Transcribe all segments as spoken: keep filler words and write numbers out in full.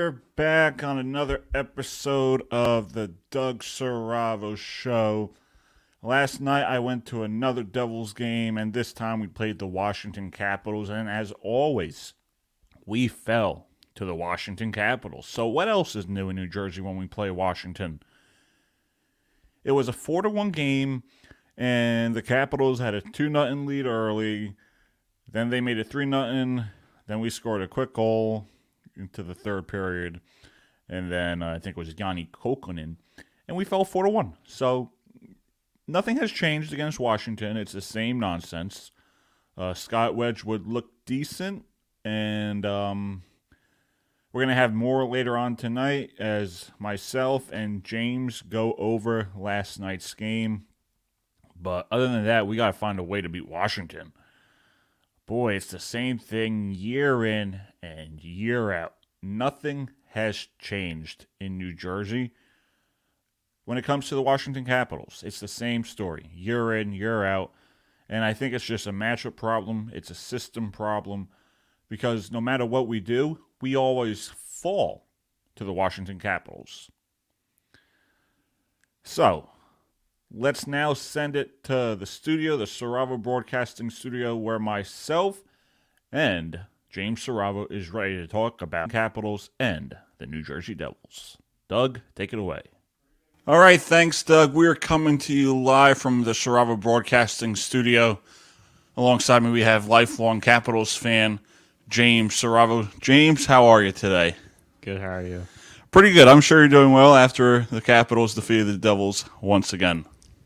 are back on another episode of the Doug Saravo Show. Last night I went to another Devils game, and this time we played the Washington Capitals, and as always, we fell to the Washington Capitals. So what else is new in New Jersey when we play Washington? It was a four to one game, and the Capitals had a two nothing lead early. Then they made it three nothing. Then we scored a quick goal into the third period. And then uh, I think it was Yanni Kokkonen. And we fell four to one. So nothing has changed against Washington. It's the same nonsense. Uh, Scott Wedgwood looked decent. And um, we're going to have more later on tonight as myself and James go over last night's game. But other than that, we got to find a way to beat Washington. Boy, it's the same thing year in and year out. Nothing has changed in New Jersey when it comes to the Washington Capitals. It's the same story, year in, year out. And I think it's just a matchup problem. It's a system problem. Because no matter what we do, we always fall to the Washington Capitals. So, let's now send it to the studio, the Saravo Broadcasting Studio, where myself and James Saravo is ready to talk about Capitals and the New Jersey Devils. Doug, take it away. All right, thanks, Doug. We're coming to you live from the Saravo Broadcasting Studio. Alongside me, we have lifelong Capitals fan James Saravo. James, how are you today? Good, how are you? Pretty good. I'm sure you're doing well after the Capitals defeated the Devils once again.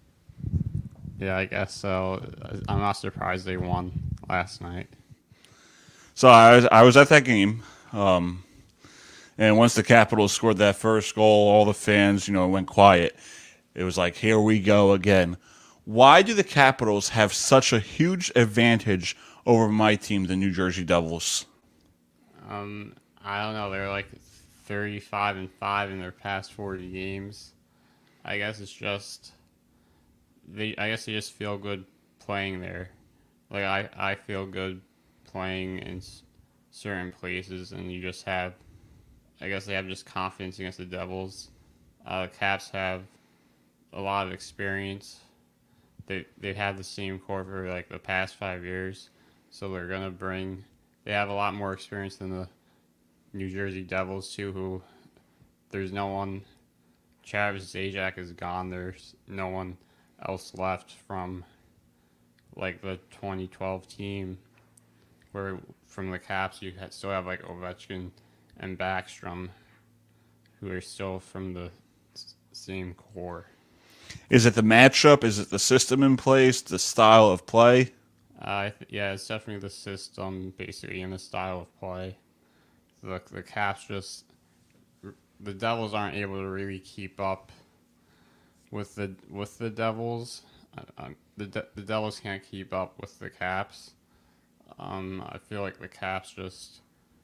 Yeah, I guess so. I'm not surprised they won last night. So I was, I was at that game, um, and once the Capitals scored that first goal, all the fans, you know, went quiet. It was like, here we go again. Why do the Capitals have such a huge advantage over my team, the New Jersey Devils? Um, I don't know. They're like thirty-five and five in their past forty games. I guess it's just they. I guess they just feel good playing there. Like I, I feel good playing in s- certain places, and you just have. I guess they have just confidence against the Devils. Uh, the Caps have a lot of experience. They they've had the same core for like the past five years. So they're going to bring, they have a lot more experience than the New Jersey Devils, too, who there's no one, Travis Zajac is gone. There's no one else left from, like, the twenty twelve team, where from the Caps you still have, like, Ovechkin and Backstrom, who are still from the same core. Is it the matchup? Is it the system in place, the style of play? Uh, th- yeah, it's definitely the system, basically, and the style of play. The the Caps just the Devils aren't able to really keep up with the with the Devils. Uh, um, the De- the Devils can't keep up with the Caps. Um, I feel like the Caps just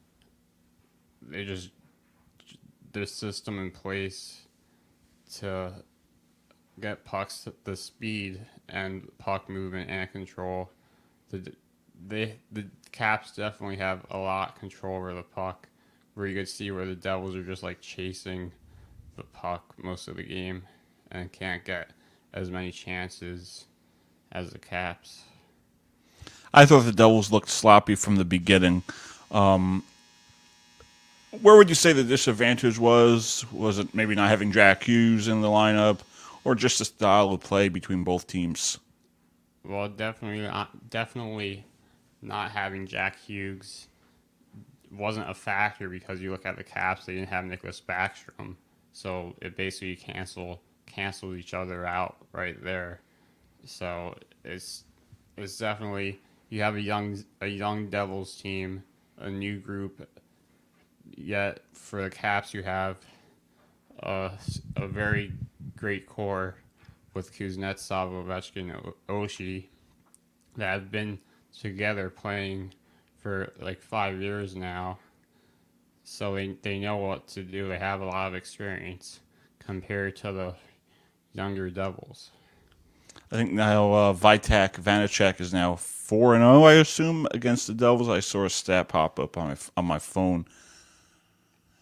they just their system in place to get pucks the speed and puck movement and control. The they the Caps definitely have a lot of control over the puck, where you could see where the Devils are just like chasing the puck most of the game and can't get as many chances as the Caps. I thought the Devils looked sloppy from the beginning. Um, where would you say the disadvantage was? Was it maybe not having Jack Hughes in the lineup, or just the style of play between both teams? Well, definitely, not, definitely, not having Jack Hughes wasn't a factor because you look at the Caps; they didn't have Nicholas Backstrom, so it basically cancel canceled each other out right there. So it's it's definitely you have a young a young Devils team, a new group. Yet for the Caps, you have a, a very great core with Kuznetsov, Ovechkin, and Oshie that have been together playing for like five years now. So they, they know what to do. They have a lot of experience compared to the younger Devils. I think now uh, Vitek Vanacek is now four and zero. I assume against the Devils. I saw a stat pop up on my on my phone.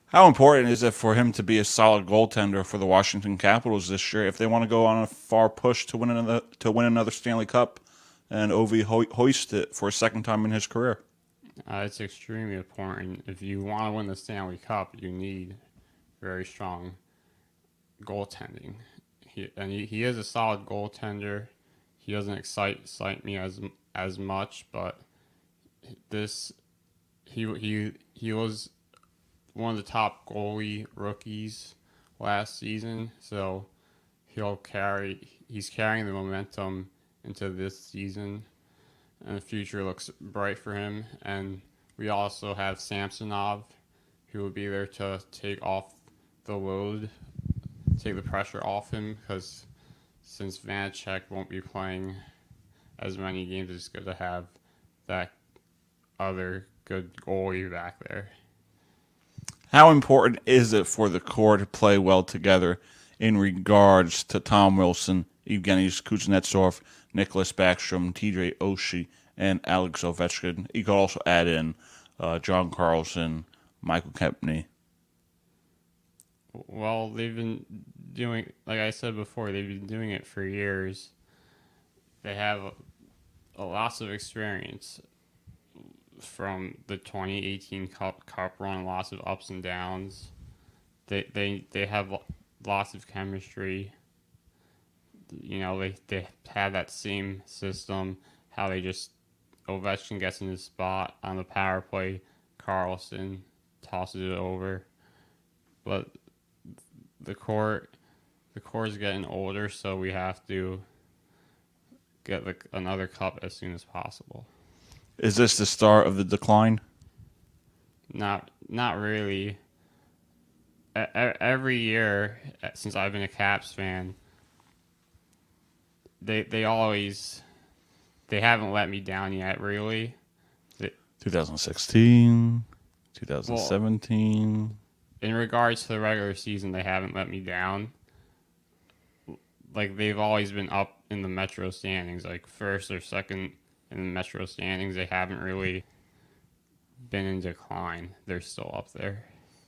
How important is it for him to be a solid goaltender for the Washington Capitals this year if they want to go on a far push to win another to win another Stanley Cup and Ovi ho- hoist it for a second time in his career? Uh, it's extremely important. If you want to win the Stanley Cup, you need very strong goaltending. He, and he, he is a solid goaltender. He doesn't excite excite me as as much, but this he he he was one of the top goalie rookies last season, so he'll carry he's carrying the momentum into this season, and the future looks bright for him. And we also have Samsonov, who will be there to take off the load, take the pressure off him, because since Vanacek won't be playing as many games, it's good to have that other good goalie back there. How important is it for the core to play well together in regards to Tom Wilson, Evgeny Kuznetsov, Nicholas Backstrom, T J Oshie, and Alex Ovechkin? You could also add in uh, John Carlson, Michael Kempney. Well, they've been doing, like I said before, they've been doing it for years. They have a, a lots of experience from the twenty eighteen Cup, Cup run, lots of ups and downs. They they they have lots of chemistry. You know, they, they have that same system, how they just, Ovechkin gets in his spot on the power play, Carlson tosses it over. But the court, the core is getting older, so we have to get the, another cup as soon as possible. Is this the start of the decline? Not, not really. Every year since I've been a Caps fan, they they always they haven't let me down yet. Really, they, twenty sixteen, twenty seventeen. Well, in regards to the regular season, they haven't let me down. Like, they've always been up in the Metro standings, like first or second in the Metro standings. They haven't really been in decline. They're still up there.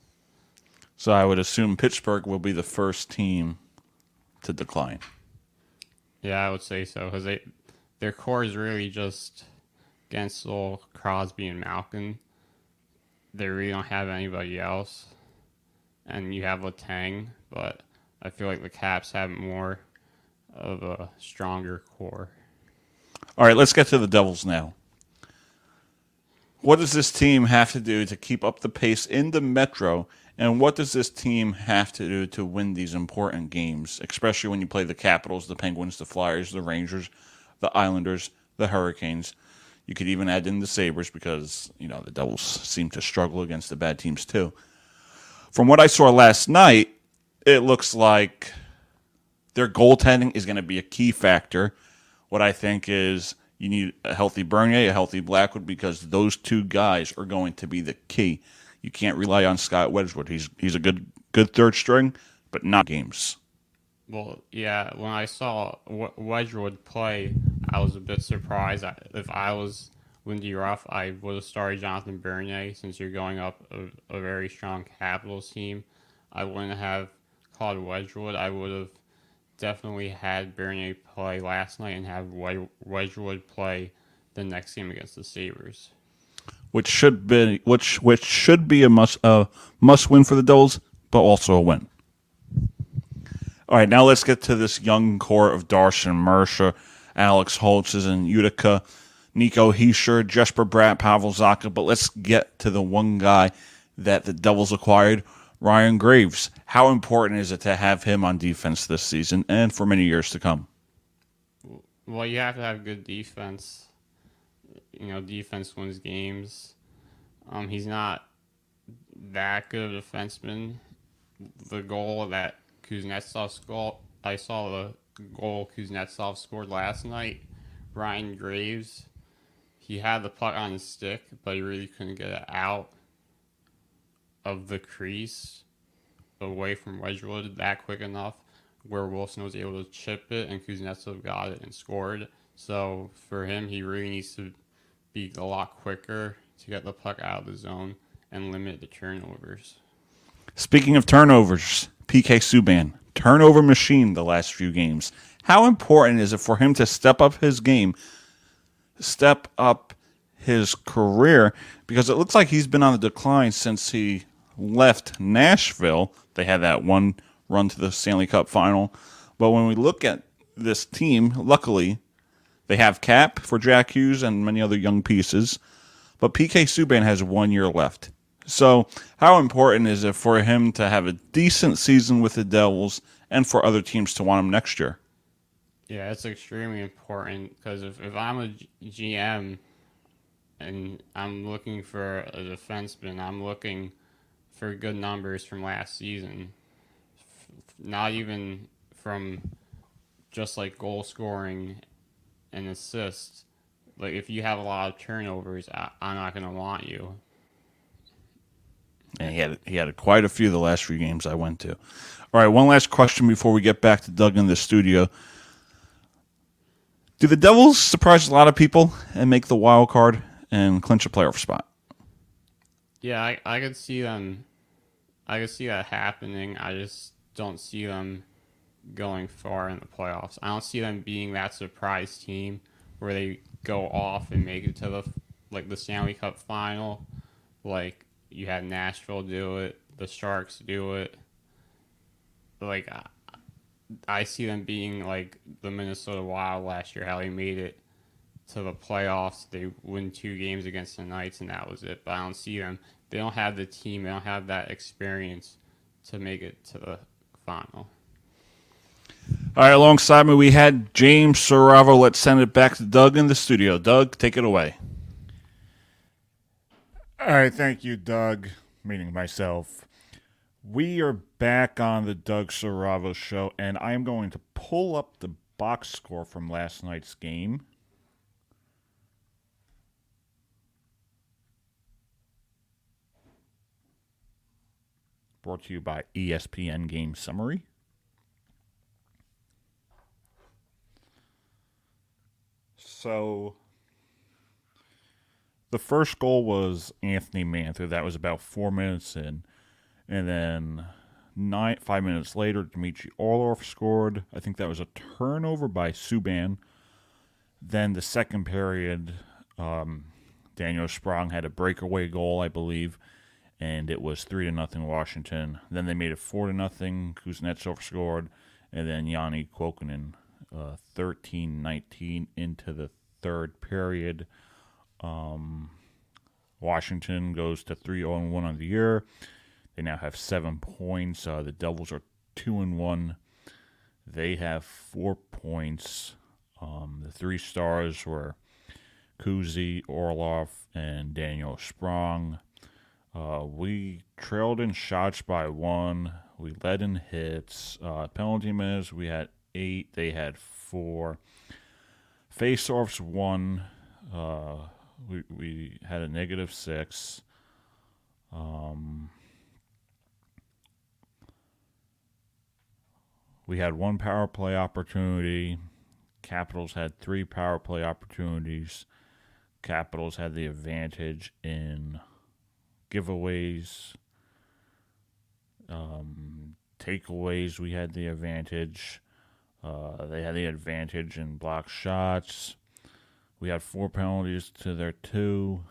So I would assume Pittsburgh will be the first team to decline. Yeah, I would say so, because they their core is really just Gensel, Crosby, and Malkin. They really don't have anybody else. And you have Letang, but I feel like the Caps have more of a stronger core. All right, let's get to the Devils now. What does this team have to do to keep up the pace in the Metro, and what does this team have to do to win these important games, especially when you play the Capitals, the Penguins, the Flyers, the Rangers, the Islanders, the Hurricanes? You could even add in the Sabres because, you know, the Devils seem to struggle against the bad teams too. From what I saw last night, it looks like their goaltending is going to be a key factor. What I think is you need a healthy Bernier, a healthy Blackwood, because those two guys are going to be the key. You can't rely on Scott Wedgwood. He's he's a good good third string, but not games. Well, yeah, when I saw Wedgwood play, I was a bit surprised. If I was Lindy Ruff, I would have started Jonathan Bernier, since you're going up a, a very strong Capitals team. I wouldn't have called Wedgwood. I would have definitely had Bernier play last night and have Wedgwood play the next game against the Sabres, which should be which which should be a must uh, must win for the Devils, but also a win. All right, now let's get to this young core of Darcy Mercer, Alex Holtzes, and Utica, Nico Hischier, Jesper Bratt, Pavel Zacha. But let's get to the one guy that the Devils acquired, Ryan Graves. How important is it to have him on defense this season and for many years to come? Well, you have to have good defense. You know, defense wins games. Um, he's not that good of a defenseman. The goal that Kuznetsov scored, I saw the goal Kuznetsov scored last night. Ryan Graves, he had the puck on his stick, but he really couldn't get it out of the crease away from Wedgwood that quick enough where Wilson was able to chip it and Kuznetsov got it and scored. So for him, he really needs to be a lot quicker to get the puck out of the zone and limit the turnovers. Speaking of turnovers, P K Subban, turnover machine the last few games. How important is it for him to step up his game, step up his career? Because it looks like he's been on the decline since he left Nashville. They had that one run to the Stanley Cup final. But when we look at this team, luckily, they have Cap for Jack Hughes and many other young pieces. But P K Subban has one year left. So how important is it for him to have a decent season with the Devils and for other teams to want him next year? Yeah, it's extremely important because if, if I'm a G M and I'm looking for a defenseman, I'm looking for good numbers from last season. Not even from just like goal scoring and assists. Like if you have a lot of turnovers, I, I'm not going to want you. And he had he had quite a few the last few games I went to. All right, one last question before we get back to Doug in the studio. Do the Devils surprise a lot of people and make the wild card and clinch a playoff spot? Yeah, I, I could see them. I could see that happening. I just don't see them going far in the playoffs. I don't see them being that surprise team where they go off and make it to the like the Stanley Cup final. Like you had Nashville do it, the Sharks do it. Like I, I see them being like the Minnesota Wild last year, how they made it to the playoffs. They win two games against the Knights, and that was it. But I don't see them. They don't have the team. They don't have that experience to make it to the final. All right, alongside me, we had James Saravo. Let's send it back to Doug in the studio. Doug, take it away. All right, thank you, Doug, meaning myself. We are back on the Doug Saravo Show, and I am going to pull up the box score from last night's game. Brought to you by E S P N Game Summary. So, the first goal was Anthony Mantha. That was about four minutes in. And then nine, five minutes later, Dmitry Orlov scored. I think that was a turnover by Subban. Then the second period, um, Daniel Sprong had a breakaway goal, I believe, and it was three to nothing Washington. Then they made it four to nothing. Kuznetsov scored, and then Yanni Kuokkanen, uh, thirteen nineteen into the third period. Um, Washington goes to three oh one on the year. They now have seven points. Uh, the Devils are two and one. They have four points. Um, the three stars were Kuzi, Orlov, and Daniel Sprong. Uh, we trailed in shots by one. We led in hits. Uh, penalty minutes, we had eight. They had four. Face-offs, one. Uh, we we had a negative six. Um, we had one power play opportunity. Capitals had three power play opportunities. Capitals had the advantage in giveaways. Um, takeaways, we had the advantage. Uh, they had the advantage in block shots. We had four penalties to their two.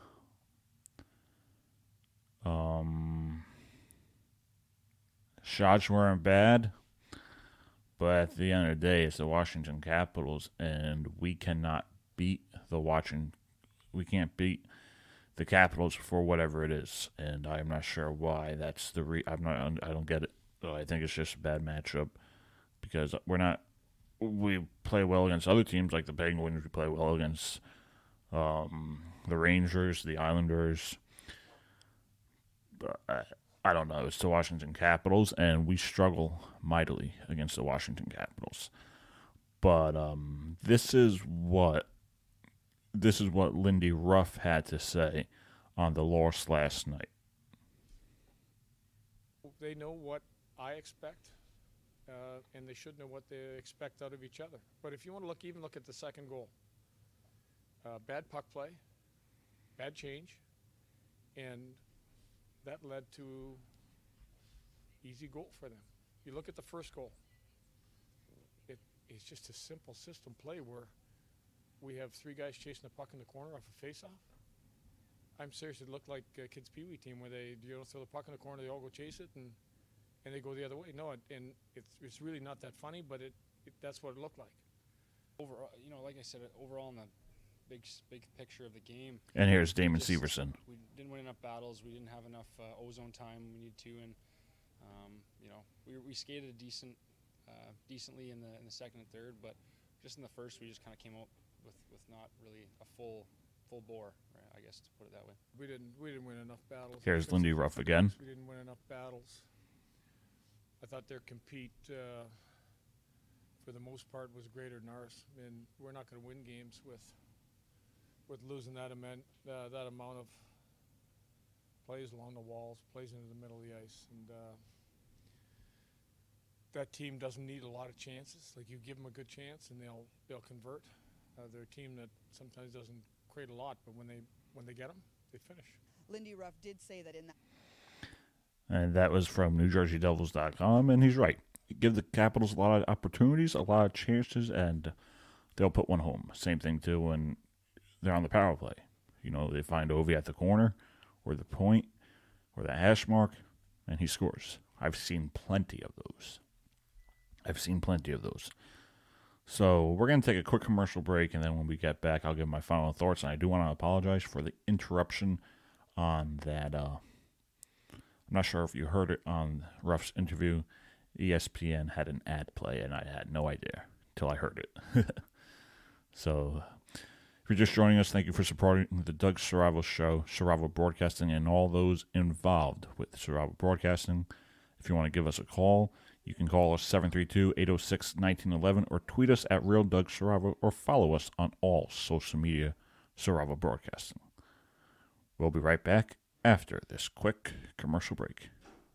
Um, shots weren't bad, but at the end of the day, it's the Washington Capitals, and we cannot beat the Washington. We can't beat the Capitals for whatever it is, and I'm not sure why. That's the re. I'm not. I don't get it. I think it's just a bad matchup because we're not. We play well against other teams like the Penguins. We play well against um, the Rangers, the Islanders. But I, I don't know. It's the Washington Capitals, and we struggle mightily against the Washington Capitals. But um, this is what this is what Lindy Ruff had to say on the loss last night. They know what I expect. Uh, and they should know what they expect out of each other. But if you want to look, even look at the second goal. Uh, bad puck play, bad change, and that led to easy goal for them. You look at the first goal. It, it's just a simple system play where we have three guys chasing the puck in the corner off a face-off. I'm serious. It looked like a kids' peewee team where they you know throw the puck in the corner, they all go chase it, and and they go the other way. No, it, and it's it's really not that funny, but it, it that's what it looked like. Overall, you know, like I said, overall in the big big picture of the game. And here's Damon just, Severson. We didn't win enough battles. We didn't have enough uh, ozone time we needed to, and um, you know, we we skated decent, uh, decently in the in the second and third, but just in the first, we just kind of came out with with not really a full. full bore, right, I guess, to put it that way. We didn't we didn't win enough battles. Here's Lindy Ruff again. We didn't win enough battles. I thought their compete, uh, for the most part, was greater than ours. And we're not going to win games with with losing that amount uh, that amount of plays along the walls, plays into the middle of the ice, and uh, that team doesn't need a lot of chances. Like, you give them a good chance, and they'll they'll convert. Uh, they're a team that sometimes doesn't create a lot, but when they when they get them, they finish. Lindy Ruff did say that in that. And that was from New Jersey Devils dot com, and he's right. Give the Capitals a lot of opportunities, a lot of chances, and they'll put one home. Same thing, too, when they're on the power play. You know, they find Ovi at the corner or the point or the hash mark, and he scores. I've seen plenty of those. I've seen plenty of those. So we're going to take a quick commercial break, and then when we get back, I'll give my final thoughts. And I do want to apologize for the interruption on that. Uh, I'm not sure if you heard it on Ruff's interview. E S P N had an ad play, and I had no idea until I heard it. So if you're just joining us, thank you for supporting the Doug Saravo Show, Saravo Broadcasting, and all those involved with Saravo Broadcasting. If you want to give us a call, you can call us seven three two, eight oh six, one nine one one or tweet us at Real Doug Saravo or follow us on all social media, Saravo Broadcasting. We'll be right back after this quick commercial break.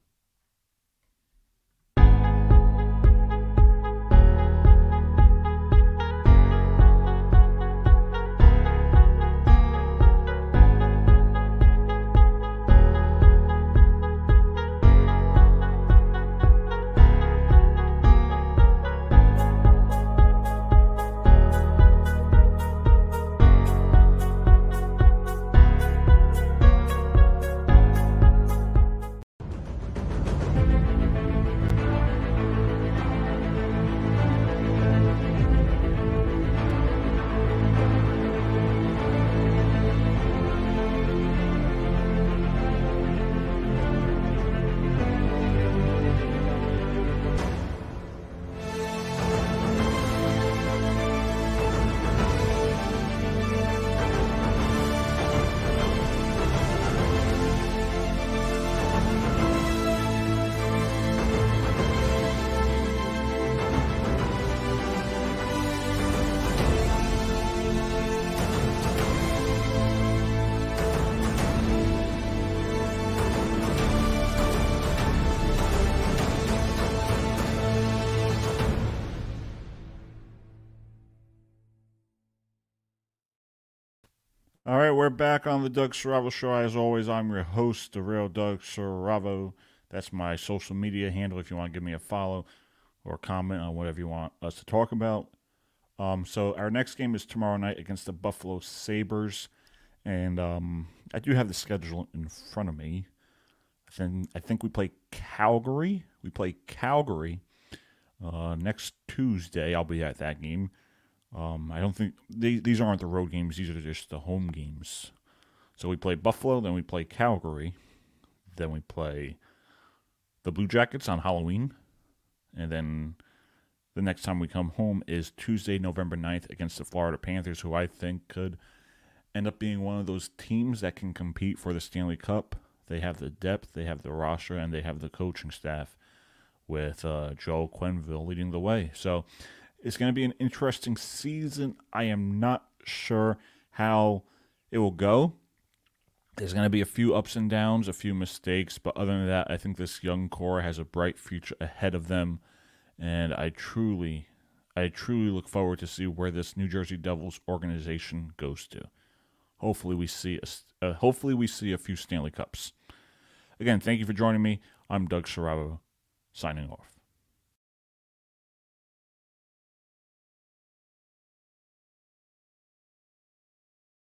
All right, we're back on the Doug Saravo Show. As always, I'm your host, the real Doug Saravo. That's my social media handle if you want to give me a follow or comment on whatever you want us to talk about. Um, so our next game is tomorrow night against the Buffalo Sabres. And um, I do have the schedule in front of me. I think, I think we play Calgary. We play Calgary uh, next Tuesday. I'll be at that game. Um, I don't think they, these aren't the road games. These are just the home games. So we play Buffalo, then we play Calgary, then we play the Blue Jackets on Halloween, and then the next time we come home is Tuesday, November ninth against the Florida Panthers, who I think could end up being one of those teams that can compete for the Stanley Cup. They have the depth, they have the roster, and they have the coaching staff with uh, Joe Quenneville leading the way. So it's going to be an interesting season. I am not sure how it will go. There's going to be a few ups and downs, a few mistakes, but other than that, I think this young core has a bright future ahead of them, and I truly, I truly look forward to see where this New Jersey Devils organization goes to. Hopefully, we see a, uh, hopefully we see a few Stanley Cups. Again, thank you for joining me. I'm Doug Saravo. signing off.